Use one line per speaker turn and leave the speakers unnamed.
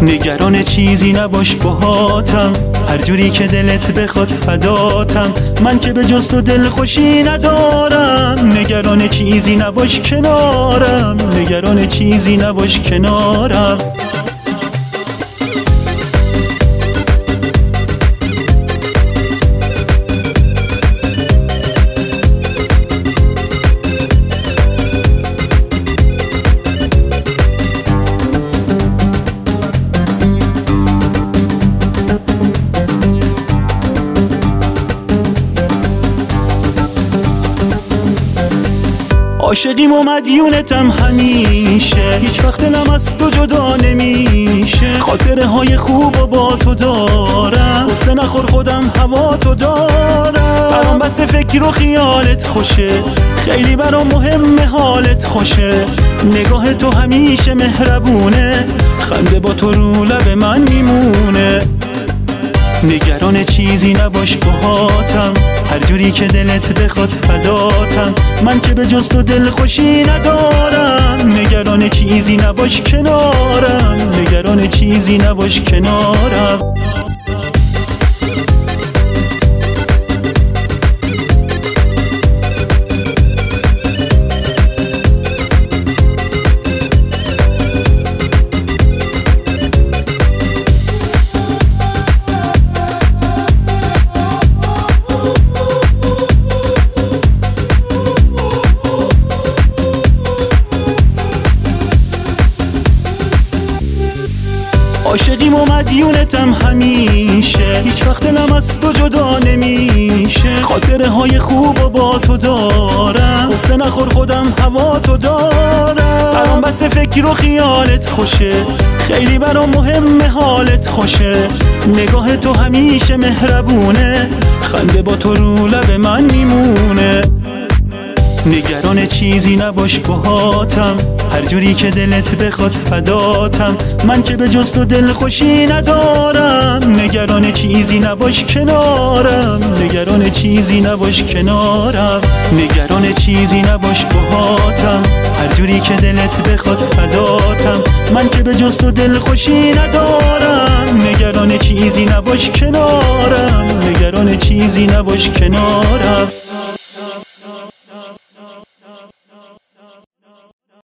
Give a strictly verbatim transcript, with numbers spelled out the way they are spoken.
نگران چیزی نباش باهاتم، هر جوری که دلت بخواد فداتم، من که به جز تو دل خوشی ندارم. نگران چیزی نباش کنارم، نگران چیزی نباش کنارم. عاشقیم و مدیونتم همیشه، هیچ وقت دلم از تو جدا نمیشه. خاطره های خوب و با تو دارم، قصه نخور خودم هوا تو دارم. برام بس فکر و خیالت خوشه، خیلی برام مهم حالت خوشه. نگاه تو همیشه مهربونه، خنده با تو رو لب من میمونه. نگران چیزی نباش باهاتم، هر جوری که دلت بخواد فداتم، من که به جز تو دل خوشی ندارم. نگران چیزی نباش کنارم، نگران چیزی نباش کنارم. عاشقیم و مدیونتم همیشه، هیچ وقت دلم از تو جدا نمیشه. خاطره های خوب و با تو دارم، قصه نخور خودم هوا تو دارم. برام بس فکر و خیالت خوشه، خیلی برام مهم حالت خوشه. نگاه تو همیشه مهربونه، خنده با تو رو لب من میمونه. نگران چیزی نباش باهاتم، هر جوری که دلت بخواد فداتم، من که به جز تو دل خوشی ندارم. نگران چیزی نباش کنارم، نگران چیزی نباش کنارم. نگران چیزی نباش باهاتم، هر جوری که دلت بخواد فداتم، من که به جز تو دل خوشی ندارم. نگران چیزی نباش کنارم، نگران چیزی نباش کنارم.